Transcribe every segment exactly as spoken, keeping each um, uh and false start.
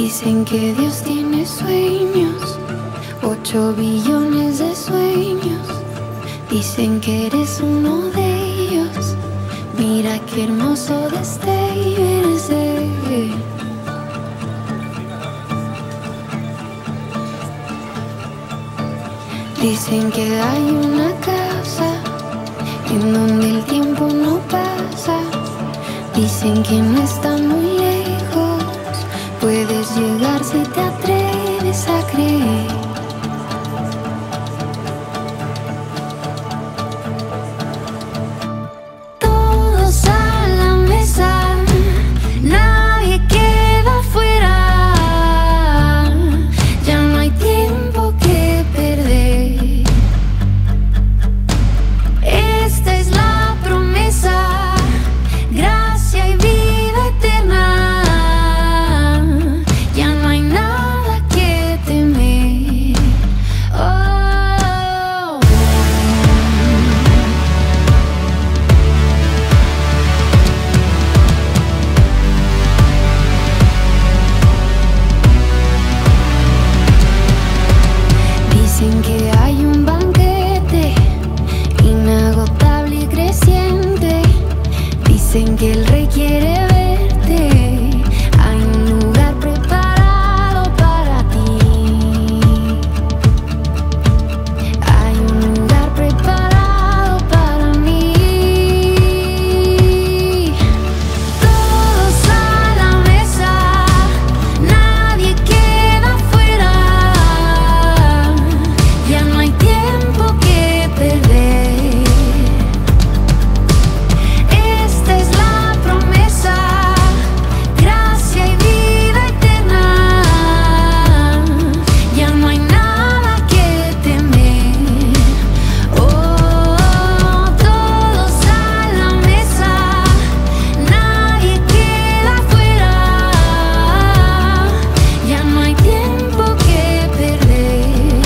Dicen que Dios tiene sueños, ocho billones de sueños. Dicen que eres uno de ellos. Mira qué hermoso destello eres de él. Dicen que hay una casa en donde el tiempo no pasa. Dicen que no está muy lejos, puedes llegar si te atreves a creer. Todos a la mesa, nadie queda afuera. Ya no hay tiempo que perder. Esta es la promesa, gracia y vida eterna. Ya no hay nada que temer. Oh. Dicen que hay un banquete inagotable y creciente. Dicen que el rey quiere verte. Hay un lugar preparado para ti. Hay un lugar preparado para mí. Todos a la mesa, nadie queda afuera. Ya no hay tiempo que perder. Esta es la promesa, gracia y vida eterna. Ya no hay nada que temer. Oh, todos a la mesa, nadie queda afuera. Ya no hay tiempo que perder.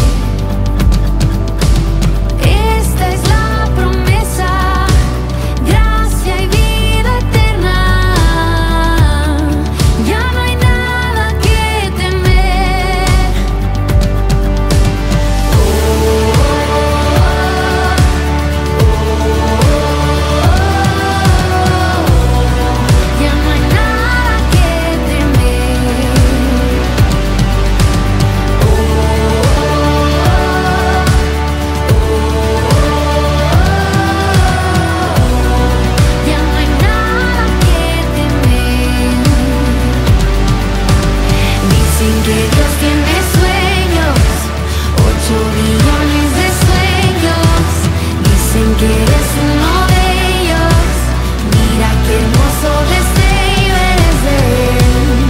Esta es la promesa, gracia y vida eterna. Ya no hay nada que temer. Ya no hay nada que temer. Ya no hay nada que temer. Dicen que Dios tiene sueños, ocho billones de sueños. Dicen que eres uno de ellos. Mira qué hermoso destello eres de él.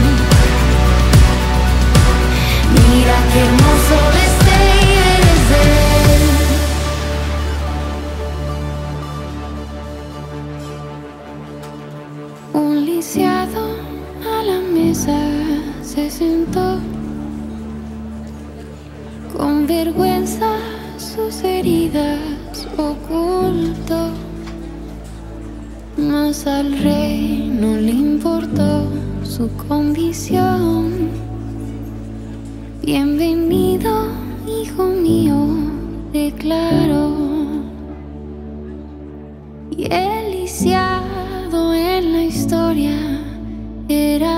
Mira qué hermoso destello eres de él. Un lisiado a la mesa se sentó, con vergüenza sus heridas ocultó, mas al rey no le importó su condición. Bienvenido, hijo mío, declaró. Y el lisiado en la historia era